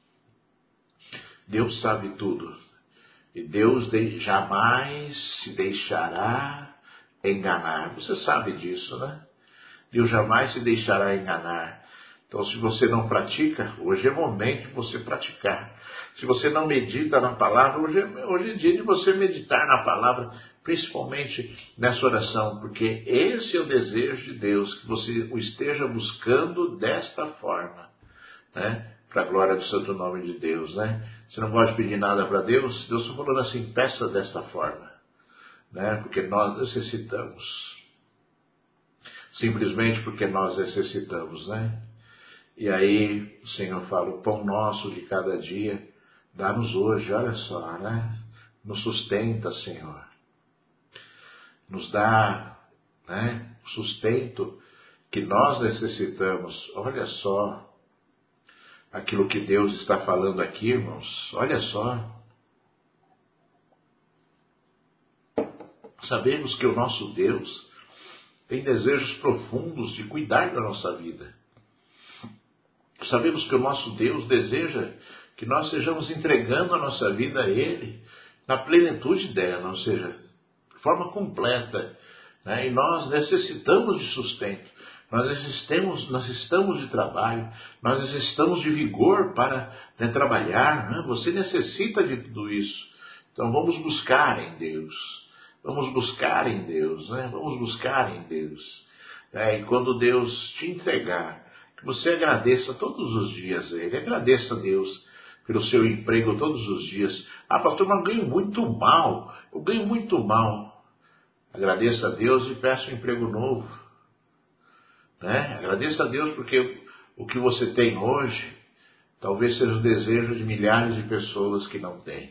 Deus sabe tudo. E Deus de, jamais se deixará enganar. Você sabe disso, né? Deus jamais se deixará enganar. Então, se você não pratica, hoje é momento de você praticar. Se você não medita na palavra, hoje é, hoje é dia de você meditar na palavra, principalmente nessa oração, porque esse é o desejo de Deus, que você o esteja buscando desta forma, né? Para a glória do santo nome de Deus, né? Você não pode pedir nada para Deus, Deus está falando assim, peça desta forma, né? Porque nós necessitamos. Simplesmente porque nós necessitamos, né? E aí o Senhor fala, o pão nosso de cada dia, dá-nos hoje, olha só, né? Nos sustenta, Senhor. Nos dá, né, o sustento que nós necessitamos. Olha só aquilo que Deus está falando aqui, irmãos. Olha só. Sabemos que o nosso Deus tem desejos profundos de cuidar da nossa vida. Sabemos que o nosso Deus deseja que nós sejamos entregando a nossa vida a Ele na plenitude dela, ou seja, de forma completa, né? E nós necessitamos de sustento, nós necessitamos, nós estamos de trabalho, nós necessitamos de vigor para, né, trabalhar, né? Você necessita de tudo isso. Então vamos buscar em Deus, vamos buscar em Deus, né? Vamos buscar em Deus. É, e quando Deus te entregar, que você agradeça todos os dias a Ele, agradeça a Deus pelo seu emprego todos os dias. Ah, pastor, mas eu ganho muito mal, eu ganho muito mal. Agradeça a Deus e peça um emprego novo, né? Agradeça a Deus porque o que você tem hoje talvez seja o desejo de milhares de pessoas que não têm.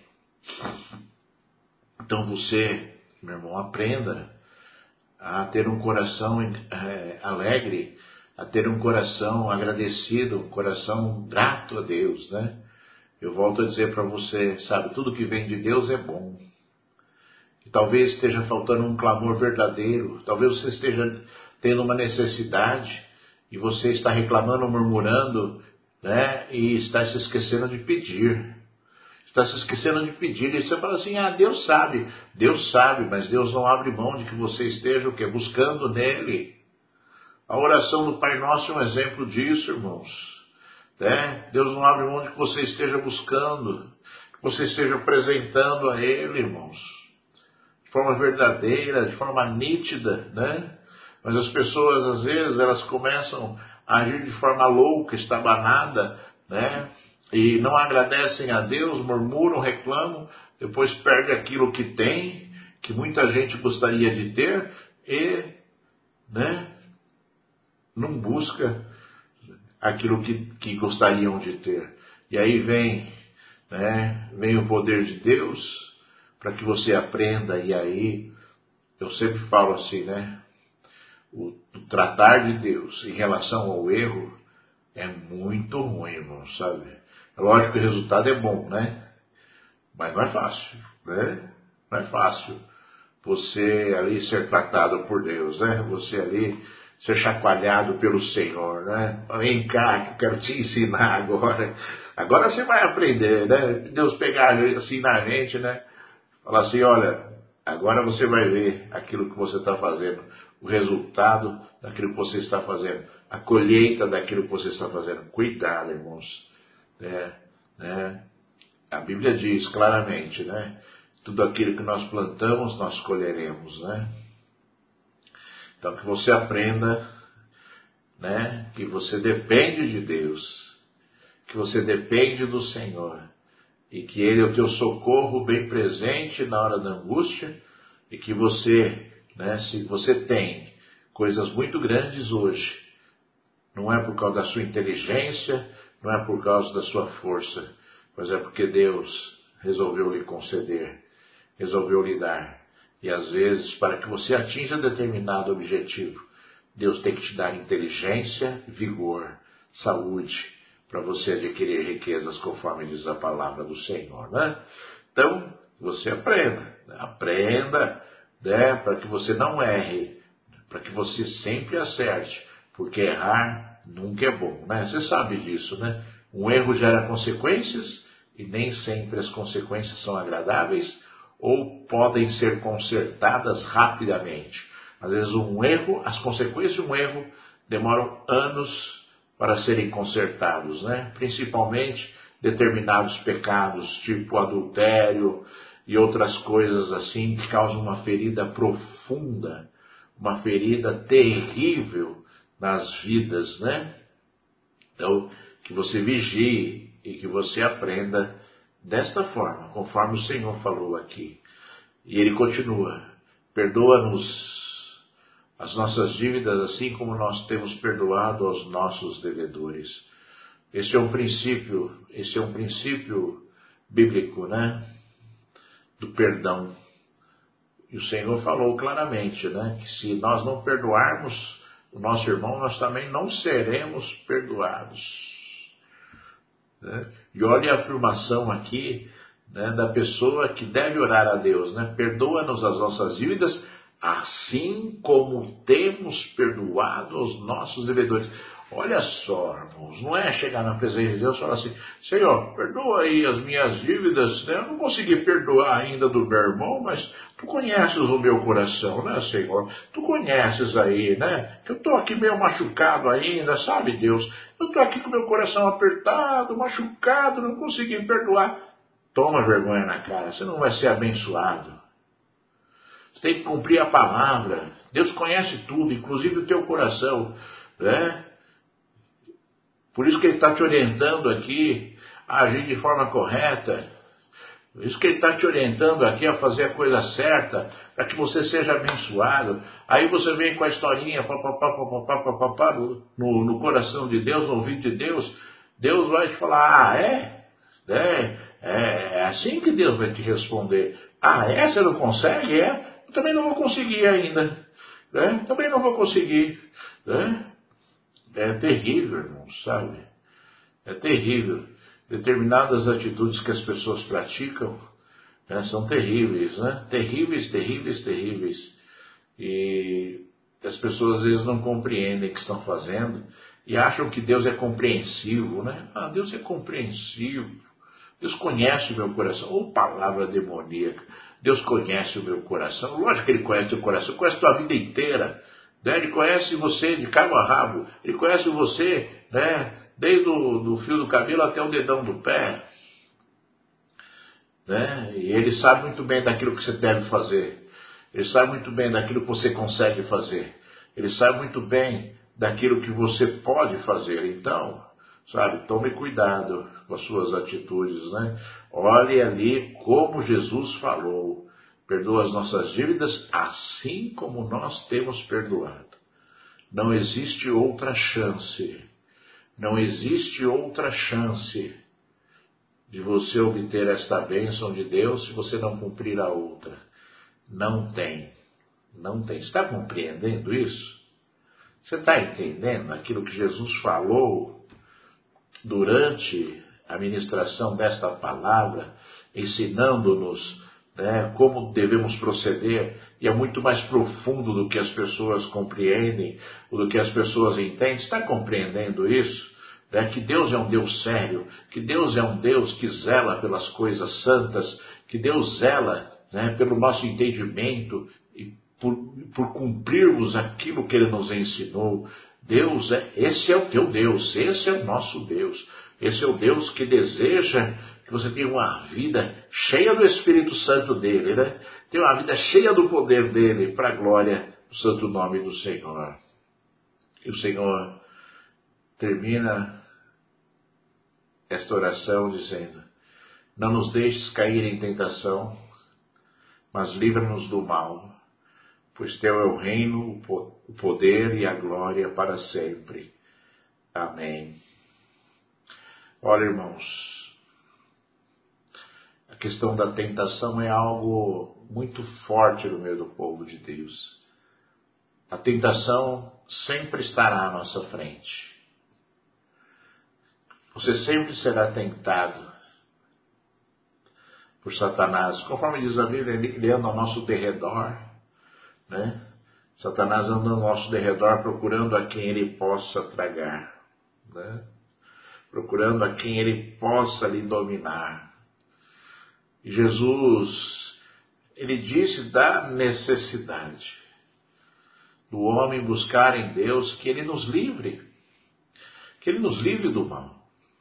Então você, meu irmão, aprenda a ter um coração é, alegre, a ter um coração agradecido, um coração grato a Deus, né? Eu volto a dizer para você, sabe, tudo que vem de Deus é bom. E talvez esteja faltando um clamor verdadeiro, talvez você esteja tendo uma necessidade e você está reclamando, murmurando, né? E está se esquecendo de pedir. Está se esquecendo de pedir. E você fala assim, ah, Deus sabe. Deus sabe, mas Deus não abre mão de que você esteja o quê? Buscando nele. A oração do Pai Nosso é um exemplo disso, irmãos. Né? Deus não abre mão de que você esteja buscando, que você esteja apresentando a Ele, irmãos. De forma verdadeira, de forma nítida, né? Mas as pessoas, às vezes, elas começam a agir de forma louca, estabanada, né? E não agradecem a Deus, murmuram, reclamam, depois perde aquilo que tem, que muita gente gostaria de ter, e, né, não busca aquilo que, que gostariam de ter. E aí vem, né, vem o poder de Deus para que você aprenda. E aí, eu sempre falo assim, né, o, o tratar de Deus em relação ao erro é muito ruim, irmão, sabe? É lógico que o resultado é bom, né? Mas não é fácil, né? Não é fácil você ali ser tratado por Deus, né? Você ali ser chacoalhado pelo Senhor, né? Vem cá, que eu quero te ensinar agora. Agora você vai aprender, né? Deus pegar assim na gente, né? Falar assim, olha, agora você vai ver aquilo que você está fazendo, o resultado daquilo que você está fazendo, a colheita daquilo que você está fazendo. Cuidado, irmãos. É, né? A Bíblia diz claramente, né? Tudo aquilo que nós plantamos, nós colheremos, né? Então que você aprenda, né, que você depende de Deus, que você depende do Senhor, e que Ele é o teu socorro bem presente na hora da angústia, e que você, né, se você tem coisas muito grandes hoje, não é por causa da sua inteligência, não é por causa da sua força, mas é porque Deus resolveu lhe conceder, resolveu lhe dar. E às vezes, para que você atinja determinado objetivo, Deus tem que te dar inteligência, vigor, saúde, para você adquirir riquezas conforme diz a palavra do Senhor, né? Então, você aprenda, né? aprenda, né? Para que você não erre, para que você sempre acerte, porque errar nunca é bom, né? Você sabe disso, né? Um erro gera consequências e nem sempre as consequências são agradáveis ou podem ser consertadas rapidamente. Às vezes um erro, as consequências de um erro demoram anos para serem consertados, né? Principalmente determinados pecados, tipo adultério e outras coisas assim, que causam uma ferida profunda, uma ferida terrível nas vidas, né? Então, que você vigie e que você aprenda desta forma, conforme o Senhor falou aqui. E Ele continua, perdoa-nos as nossas dívidas, assim como nós temos perdoado aos nossos devedores. Esse é um princípio, esse é um princípio bíblico, né? Do perdão. E o Senhor falou claramente, né? Que se nós não perdoarmos o nosso irmão, nós também não seremos perdoados. Né? E olha a afirmação aqui, né, da pessoa que deve orar a Deus, né? Perdoa-nos as nossas dívidas, assim como temos perdoado aos nossos devedores. Olha só, irmãos, não é chegar na presença de Deus e falar assim, Senhor, perdoa aí as minhas dívidas, né? Eu não consegui perdoar ainda do meu irmão, mas Tu conheces o meu coração, né, Senhor? Tu conheces aí, né? Que eu estou aqui meio machucado ainda, sabe, Deus? Eu estou aqui com o meu coração apertado, machucado, não consegui perdoar. Toma vergonha na cara, você não vai ser abençoado. Você tem que cumprir a palavra. Deus conhece tudo, inclusive o teu coração, né? Por isso que Ele está te orientando aqui a agir de forma correta. Por isso que Ele está te orientando aqui a fazer a coisa certa, para que você seja abençoado. Aí você vem com a historinha pá, pá, pá, pá, pá, pá, pá, pá, no, no coração de Deus, no ouvido de Deus. Deus vai te falar, ah, é? É, é assim que Deus vai te responder. Ah, é? Você não consegue? É? Eu também não vou conseguir ainda. Né? Também não vou conseguir. Né? É terrível, irmão, sabe? É terrível. Determinadas atitudes que as pessoas praticam, né, são terríveis, né? Terríveis, terríveis, terríveis. E as pessoas às vezes não compreendem o que estão fazendo e acham que Deus é compreensivo, né? Ah, Deus é compreensivo. Deus conhece o meu coração. Ou palavra demoníaca. Deus conhece o meu coração. Lógico que Ele conhece o coração. Conhece a tua vida inteira. Né? Ele conhece você de cabo a rabo. Ele conhece você, né? Desde o do fio do cabelo até o dedão do pé. Né? E Ele sabe muito bem daquilo que você deve fazer. Ele sabe muito bem daquilo que você consegue fazer. Ele sabe muito bem daquilo que você pode fazer. Então, sabe, tome cuidado com as suas atitudes, né? Olhe ali como Jesus falou. Perdoa as nossas dívidas assim como nós temos perdoado. Não existe outra chance. Não existe outra chance de você obter esta bênção de Deus se você não cumprir a outra. Não tem. Não tem. Você está compreendendo isso? Você está entendendo aquilo que Jesus falou durante a ministração desta palavra, ensinando-nos, né, como devemos proceder, e é muito mais profundo do que as pessoas compreendem, do que as pessoas entendem. Está compreendendo isso? Né, que Deus é um Deus sério, que Deus é um Deus que zela pelas coisas santas, que Deus zela, né, pelo nosso entendimento e por, por cumprirmos aquilo que Ele nos ensinou. Deus é, esse é o teu Deus, esse é o nosso Deus. Esse é o Deus que deseja que você tenha uma vida cheia do Espírito Santo dele, né? Tenha uma vida cheia do poder dele para a glória o santo nome do Senhor. E o Senhor termina esta oração dizendo: não nos deixes cair em tentação, mas livra-nos do mal, pois teu é o reino, o poder e a glória para sempre. Amém. Olha, irmãos, a questão da tentação é algo muito forte no meio do povo de Deus. A tentação sempre estará à nossa frente. Você sempre será tentado por Satanás. Conforme diz a Bíblia, ele anda ao nosso derredor, né? Satanás anda ao nosso derredor procurando a quem ele possa tragar, né? Procurando a quem ele possa lhe dominar. E Jesus, ele disse da necessidade do homem buscar em Deus que ele nos livre, que ele nos livre do mal.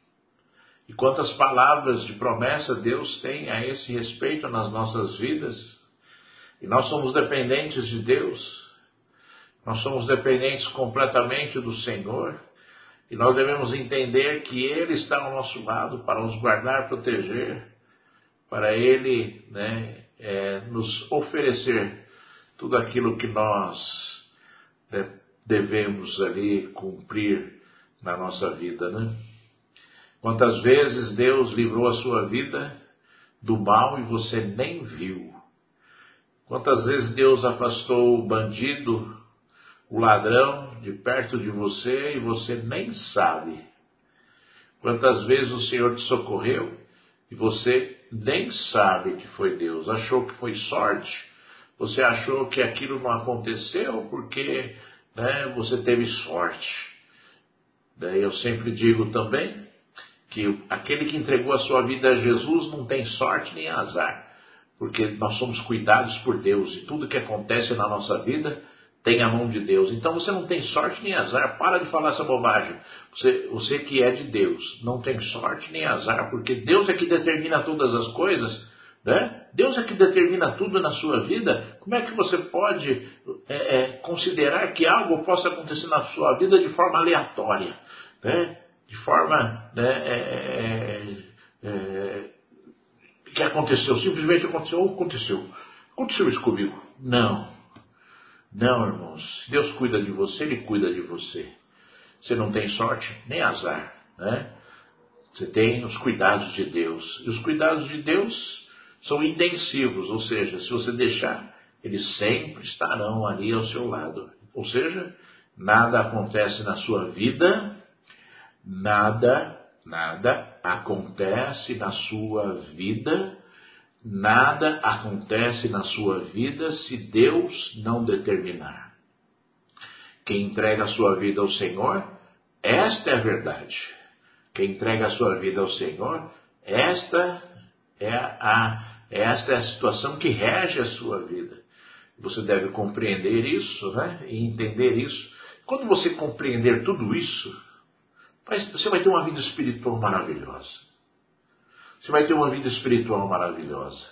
E quantas palavras de promessa Deus tem a esse respeito nas nossas vidas. E nós somos dependentes de Deus. Nós somos dependentes completamente do Senhor. E nós devemos entender que Ele está ao nosso lado para nos guardar, proteger, para Ele, né, é, nos oferecer tudo aquilo que nós, né, devemos ali cumprir na nossa vida, né? Quantas vezes Deus livrou a sua vida do mal e você nem viu? Quantas vezes Deus afastou o bandido, o ladrão de perto de você e você nem sabe? Quantas vezes o Senhor te socorreu e você nem sabe que foi Deus? Achou que foi sorte? Você achou que aquilo não aconteceu porque, né, você teve sorte? Daí eu sempre digo também que aquele que entregou a sua vida a Jesus não tem sorte nem azar, porque nós somos cuidados por Deus e tudo que acontece na nossa vida tem a mão de Deus. Então você não tem sorte nem azar. Para de falar essa bobagem. Você, você que é de Deus não tem sorte nem azar, porque Deus é que determina todas as coisas, né? Deus é que determina tudo na sua vida. Como é que você pode é, é, considerar que algo possa acontecer na sua vida de forma aleatória, né? De forma, né, é, é, que aconteceu, simplesmente aconteceu, ou aconteceu. Aconteceu isso comigo. Não. Não, irmãos. Deus cuida de você, Ele cuida de você. Você não tem sorte nem azar, né? Você tem os cuidados de Deus. E os cuidados de Deus são intensivos, ou seja, se você deixar, eles sempre estarão ali ao seu lado. Ou seja, nada acontece na sua vida, nada, nada acontece na sua vida, nada acontece na sua vida se Deus não determinar. Quem entrega a sua vida ao Senhor, esta é a verdade. Quem entrega a sua vida ao Senhor, esta é a, esta é a situação que rege a sua vida. Você deve compreender isso, né? E entender isso. Quando você compreender tudo isso, você vai ter uma vida espiritual maravilhosa. Você vai ter uma vida espiritual maravilhosa.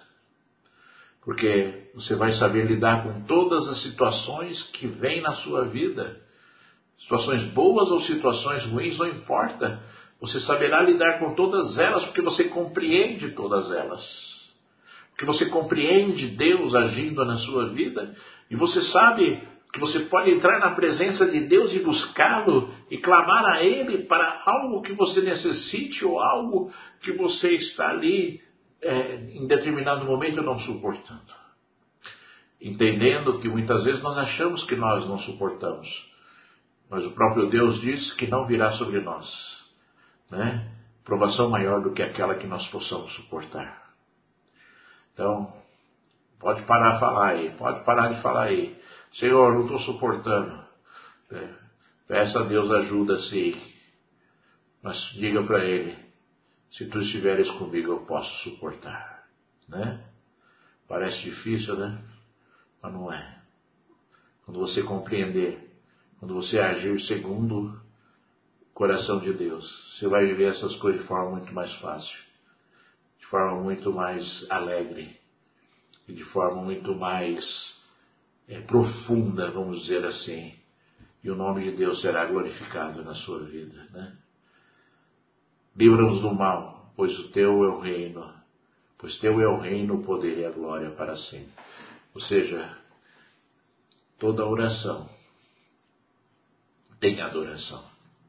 Porque você vai saber lidar com todas as situações que vêm na sua vida. Situações boas ou situações ruins, não importa. Você saberá lidar com todas elas porque você compreende todas elas. Porque você compreende Deus agindo na sua vida. E você sabe que você pode entrar na presença de Deus e buscá-lo e clamar a Ele para algo que você necessite ou algo que você está ali é, em determinado momento não suportando. Entendendo que muitas vezes nós achamos que nós não suportamos, mas o próprio Deus diz que não virá sobre nós, né, provação maior do que aquela que nós possamos suportar. Então, pode parar de falar aí, pode parar de falar aí. Senhor, não estou suportando. É, peça a Deus ajuda sim. Mas diga para Ele, se tu estiveres comigo eu posso suportar. Né? Parece difícil, né? Mas não é. Quando você compreender, quando você agir segundo o coração de Deus, você vai viver essas coisas de forma muito mais fácil. De forma muito mais alegre. E de forma muito mais é, profunda, vamos dizer assim, e o nome de Deus será glorificado na sua vida, né? Livra-nos do mal, pois o teu é o reino, pois teu é o reino, o poder e a glória para sempre. Ou seja, toda oração tem adoração.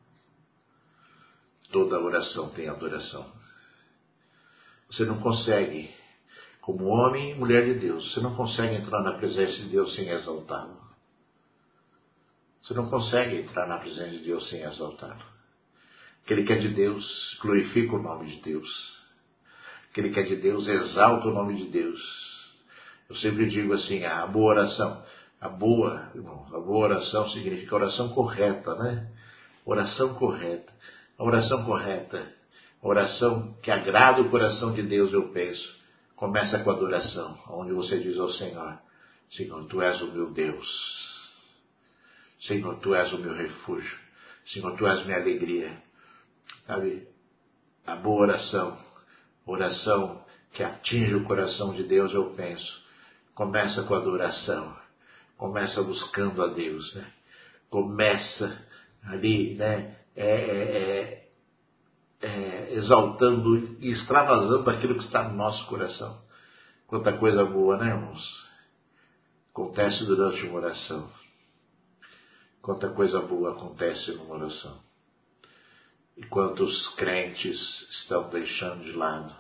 Toda oração tem adoração. Você não consegue, como homem e mulher de Deus, você não consegue entrar na presença de Deus sem exaltá-lo. Você não consegue entrar na presença de Deus sem exaltá-lo. Aquele que é de Deus, glorifica o nome de Deus. Aquele que é de Deus, exalta o nome de Deus. Eu sempre digo assim, a boa oração, a boa, irmão, a boa oração significa oração correta, né? Oração correta. A oração correta, a oração que agrada o coração de Deus, eu penso, começa com a adoração, onde você diz ao Senhor, Senhor, Tu és o meu Deus. Senhor, Tu és o meu refúgio. Senhor, Tu és minha alegria. Sabe? A boa oração, oração que atinge o coração de Deus, eu penso, começa com a adoração. Começa buscando a Deus, né? Começa ali, né? É, é, é, é, exaltando e extravasando aquilo que está no nosso coração. Quanta coisa boa, né, irmãos? Acontece durante uma oração. Quanta coisa boa acontece numa oração. E quantos crentes estão deixando de lado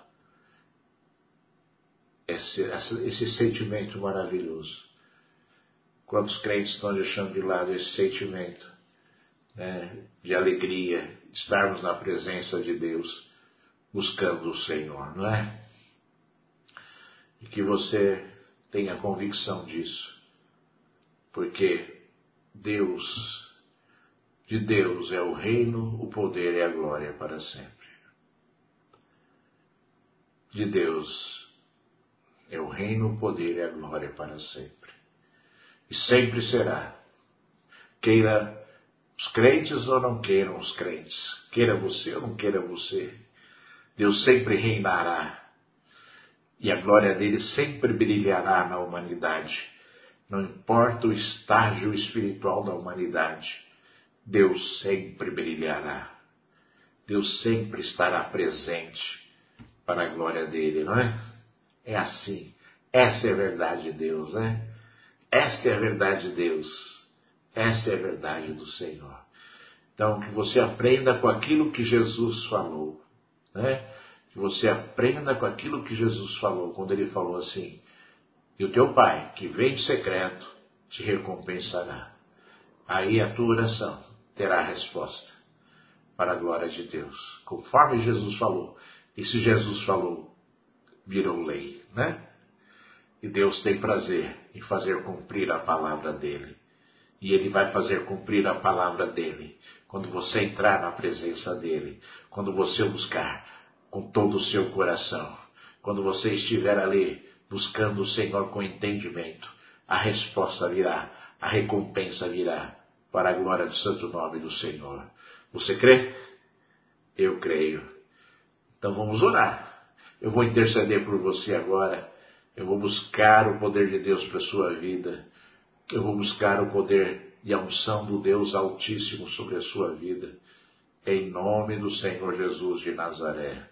esse, esse, esse sentimento maravilhoso. Quantos crentes estão deixando de lado esse sentimento, né, de alegria, de estarmos na presença de Deus, buscando o Senhor, não é? E que você tenha convicção disso, porque Deus, de Deus é o reino, o poder e a glória para sempre. De Deus é o reino, o poder e a glória para sempre. E sempre será. Queira os crentes ou não queiram os crentes. Queira você ou não queira você. Deus sempre reinará. E a glória dele sempre brilhará na humanidade. Não importa o estágio espiritual da humanidade. Deus sempre brilhará. Deus sempre estará presente para a glória dele, não é? É assim. Essa é a verdade de Deus, né? Esta é a verdade de Deus. Esta é a verdade do Senhor. Então, que você aprenda com aquilo que Jesus falou, né? Que você aprenda com aquilo que Jesus falou, quando ele falou assim, e o teu Pai, que vem de secreto, te recompensará. Aí a tua oração terá resposta para a glória de Deus, conforme Jesus falou. E se Jesus falou, virou lei, né? E Deus tem prazer em fazer cumprir a palavra dele. E ele vai fazer cumprir a palavra dele quando você entrar na presença dele, quando você buscar com todo o seu coração, quando você estiver ali buscando o Senhor com entendimento, a resposta virá, a recompensa virá para a glória do santo nome do Senhor. Você crê? Eu creio. Então vamos orar. Eu vou interceder por você agora. Eu vou buscar o poder de Deus para a sua vida. Eu vou buscar o poder e a unção do Deus Altíssimo sobre a sua vida. Em nome do Senhor Jesus de Nazaré,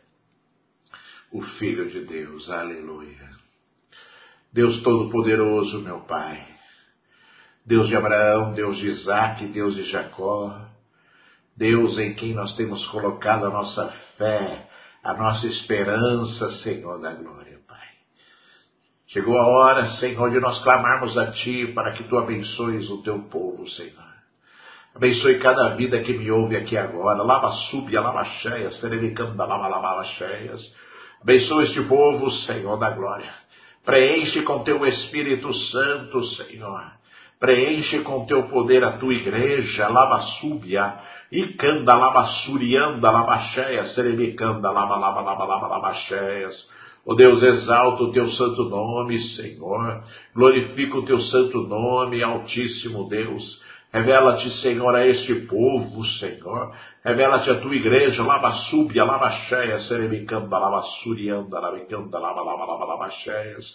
o Filho de Deus. Aleluia. Deus Todo-Poderoso, meu Pai. Deus de Abraão, Deus de Isaac, Deus de Jacó. Deus em quem nós temos colocado a nossa fé, a nossa esperança, Senhor da glória, Pai. Chegou a hora, Senhor, de nós clamarmos a Ti para que Tu abençoes o Teu povo, Senhor. Abençoe cada vida que me ouve aqui agora. Lava súbia, lava cheias, serenicanda, lava, lava cheias. Abençoe este povo, Senhor da glória. Preenche com Teu Espírito Santo, Senhor. Preenche com Teu poder a Tua igreja. Lava súbia, icanda, lava surianda, lava cheias, serenicanda, lava, lava, lava, lava, lava cheias. Ó Deus, exalta o Teu santo nome, Senhor. Glorifica o Teu santo nome, Altíssimo Deus. Revela-te, Senhor, a este povo, Senhor. Revela-te a Tua igreja. Lava súbia, lava cheia, serebicanda, lava surianda, lavicanda, lava, lava, lava, lava cheias.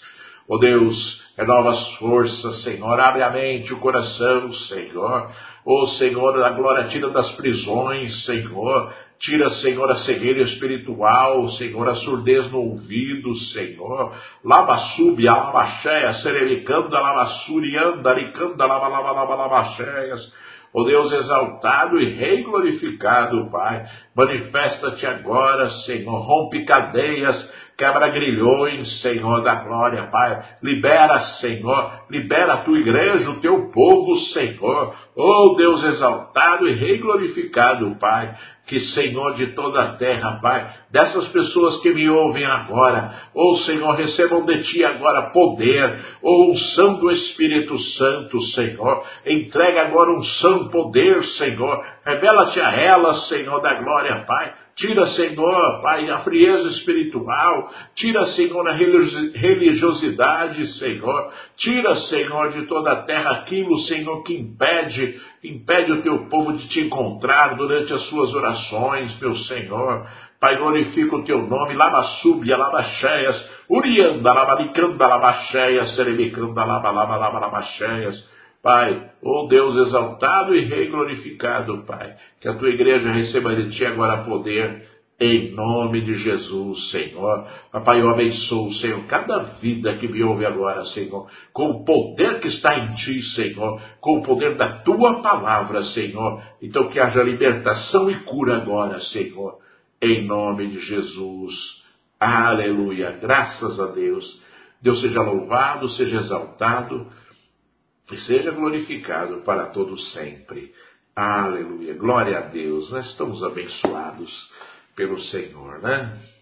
Ó Deus, renova as forças, Senhor, abre a mente, o coração, Senhor. Ó Senhor, a glória tira das prisões, Senhor. Tira, Senhor, a cegueira espiritual, Senhor, a surdez no ouvido, Senhor. Lava sube, lava cheia, serevicanda, lava surianda, ricanda, lava, lava, lava, lava cheias. Ó Deus exaltado e rei glorificado, Pai, manifesta-te agora, Senhor, rompe cadeias, quebra grilhões, Senhor da glória, Pai, libera, Senhor, libera a tua igreja, o teu povo, Senhor, ó Deus exaltado e rei glorificado, Pai, que, Senhor, de toda a terra, Pai, dessas pessoas que me ouvem agora, ó Senhor, recebam de Ti agora poder, ó unção do Espírito Santo, Senhor, entrega agora unção, poder, Senhor, revela-te a elas, Senhor da glória, Pai. Tira, Senhor, Pai, a frieza espiritual. Tira, Senhor, a religiosidade, Senhor. Tira, Senhor, de toda a terra aquilo, Senhor, que impede, impede o teu povo de te encontrar durante as suas orações, meu Senhor. Pai, glorifica o teu nome. Lava súbia, lava cheias. Urianda, lava licanda, lava cheias. Seremicanda, lava, lava, lava, lava cheias. Pai, ó Deus exaltado e rei glorificado, Pai, que a tua igreja receba de ti agora poder, em nome de Jesus, Senhor. Papai, eu abençoo, Senhor, cada vida que me ouve agora, Senhor, com o poder que está em ti, Senhor, com o poder da tua palavra, Senhor. Então que haja libertação e cura agora, Senhor, em nome de Jesus. Aleluia, graças a Deus. Deus seja louvado, seja exaltado, e seja glorificado para todos sempre. Aleluia. Glória a Deus. Nós estamos abençoados pelo Senhor, né?